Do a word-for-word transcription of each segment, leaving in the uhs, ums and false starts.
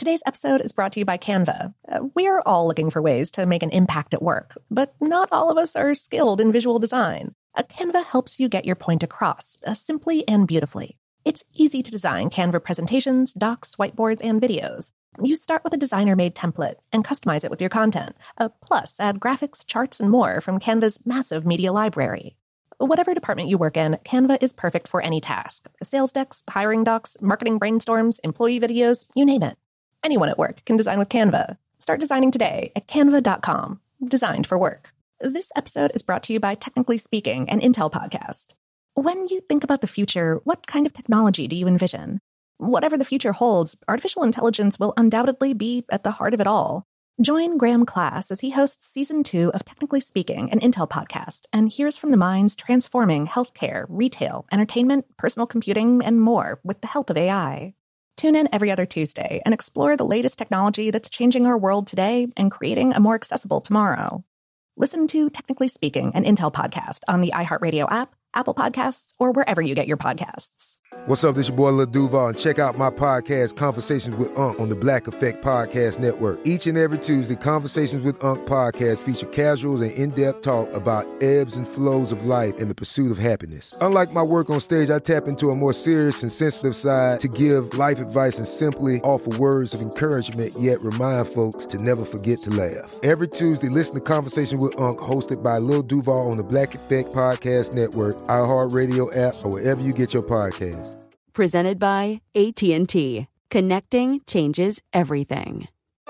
Today's episode is brought to you by Canva. Uh, we're all looking for ways to make an impact at work, but not all of us are skilled in visual design. Uh, Canva helps you get your point across, uh, simply and beautifully. It's easy to design Canva presentations, docs, whiteboards, and videos. You start with a designer-made template and customize it with your content. Uh, plus, add graphics, charts, and more from Canva's massive media library. Whatever department you work in, Canva is perfect for any task. Sales decks, hiring docs, marketing brainstorms, employee videos, you name it. Anyone at work can design with Canva. Start designing today at canva dot com. Designed for work. This episode is brought to you by Technically Speaking, an Intel podcast. When you think about the future, what kind of technology do you envision? Whatever the future holds, artificial intelligence will undoubtedly be at the heart of it all. Join Graham Class as he hosts Season two of Technically Speaking, an Intel podcast, and hears from the minds transforming healthcare, retail, entertainment, personal computing, and more with the help of A I. Tune in every other Tuesday and explore the latest technology that's changing our world today and creating a more accessible tomorrow. Listen to Technically Speaking, an Intel podcast on the iHeartRadio app, Apple Podcasts, or wherever you get your podcasts. What's up, this your boy Lil Duval, and check out my podcast, Conversations with Unc, on the Black Effect Podcast Network. Each and every Tuesday, Conversations with Unc podcast feature casual and in-depth talk about ebbs and flows of life and the pursuit of happiness. Unlike my work on stage, I tap into a more serious and sensitive side to give life advice and simply offer words of encouragement, yet remind folks to never forget to laugh. Every Tuesday, listen to Conversation with Unc, hosted by Lil Duval on the Black Effect Podcast Network, iHeartRadio app, or wherever you get your podcasts. Presented by A T and T. Connecting changes everything.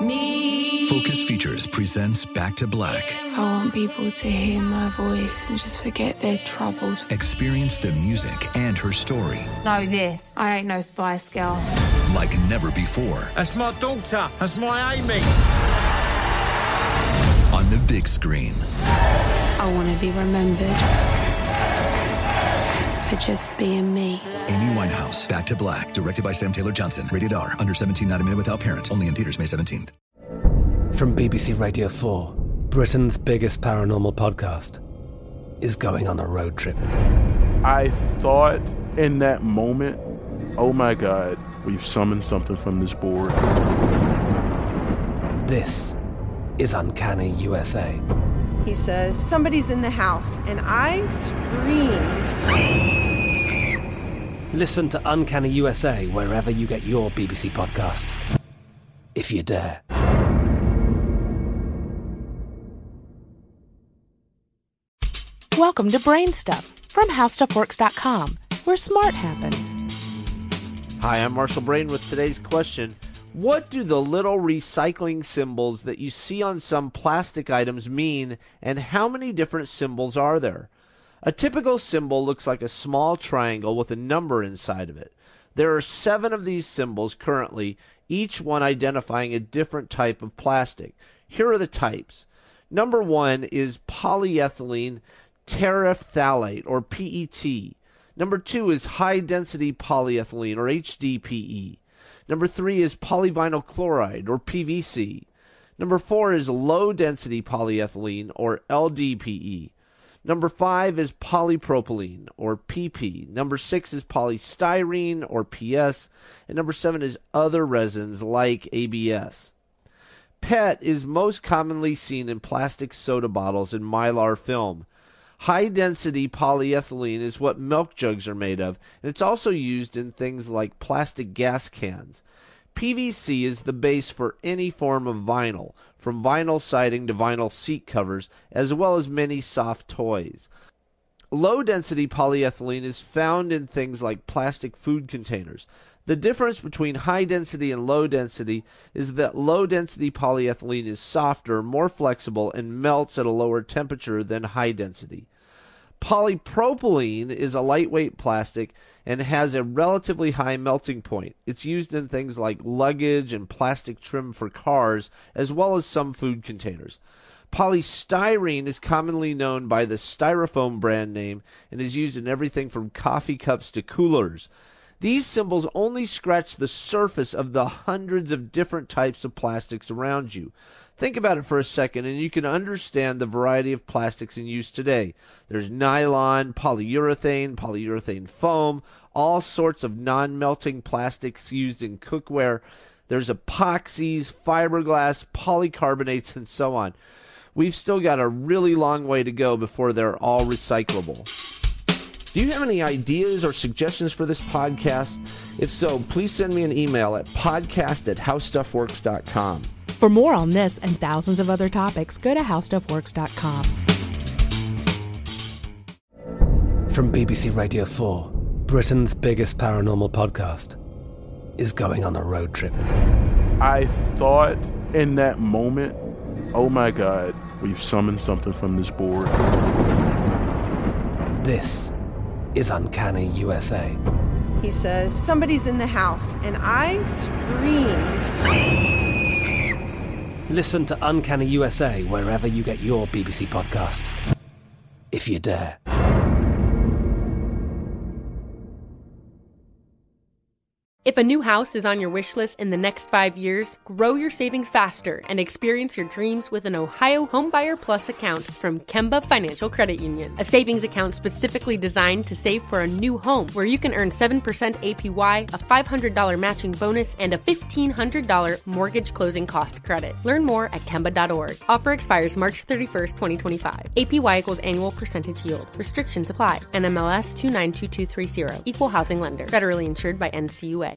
Me. Focus Features presents Back to Black. I want people to hear my voice and just forget their troubles. Experience the music and her story. Know this, I ain't no Spice Girl. Like never before. That's my daughter. That's my Amy. On the big screen. I want to be remembered for just being me. Amy Winehouse, Back to Black, directed by Sam Taylor Johnson. Rated R, under seventeen, not a minute without parent. Only in theaters May seventeenth. From B B C Radio four, Britain's biggest paranormal podcast is going on a road trip. I thought in that moment, oh my God, we've summoned something from this board. This is Uncanny U S A. He says, somebody's in the house, and I screamed. Listen to Uncanny U S A wherever you get your B B C podcasts, if you dare. Welcome to Brain Stuff from How Stuff Works dot com, where smart happens. Hi, I'm Marshall Brain with today's question. What do the little recycling symbols that you see on some plastic items mean, and how many different symbols are there? A typical symbol looks like a small triangle with a number inside of it. There are seven of these symbols currently, each one identifying a different type of plastic. Here are the types. Number one is polyethylene terephthalate, or P E T. Number two is high-density polyethylene, or H D P E. Number three is polyvinyl chloride, or P V C. Number four is low-density polyethylene, or L D P E. Number five is polypropylene, or P P. Number six is polystyrene, or P S. And number seven is other resins, like A B S. P E T is most commonly seen in plastic soda bottles and Mylar film. High-density polyethylene is what milk jugs are made of, and it's also used in things like plastic gas cans. P V C is the base for any form of vinyl, from vinyl siding to vinyl seat covers, as well as many soft toys. Low-density polyethylene is found in things like plastic food containers. The difference between high-density and low-density is that low-density polyethylene is softer, more flexible, and melts at a lower temperature than high-density. Polypropylene is a lightweight plastic and has a relatively high melting point. It's used in things like luggage and plastic trim for cars, as well as some food containers. Polystyrene is commonly known by the Styrofoam brand name and is used in everything from coffee cups to coolers. These symbols only scratch the surface of the hundreds of different types of plastics around you. Think about it for a second and you can understand the variety of plastics in use today. There's nylon, polyurethane, polyurethane foam, all sorts of non-melting plastics used in cookware. There's epoxies, fiberglass, polycarbonates, and so on. We've still got a really long way to go before they're all recyclable. Do you have any ideas or suggestions for this podcast? If so, please send me an email at podcast at howstuffworks dot com. For more on this and thousands of other topics, go to how stuff works dot com. From B B C Radio four, Britain's biggest paranormal podcast is going on a road trip. I thought in that moment, oh my God, we've summoned something from this board. This is Uncanny U S A. He says, somebody's in the house, and I screamed. Listen to Uncanny U S A wherever you get your B B C podcasts, if you dare. If a new house is on your wish list in the next five years, grow your savings faster and experience your dreams with an Ohio Homebuyer Plus account from Kemba Financial Credit Union. A savings account specifically designed to save for a new home, where you can earn seven percent A P Y, a five hundred dollars matching bonus, and a fifteen hundred dollars mortgage closing cost credit. Learn more at Kemba dot org. Offer expires March thirty-first, twenty twenty-five. A P Y equals annual percentage yield. Restrictions apply. N M L S two nine two two three zero. Equal housing lender. Federally insured by N C U A.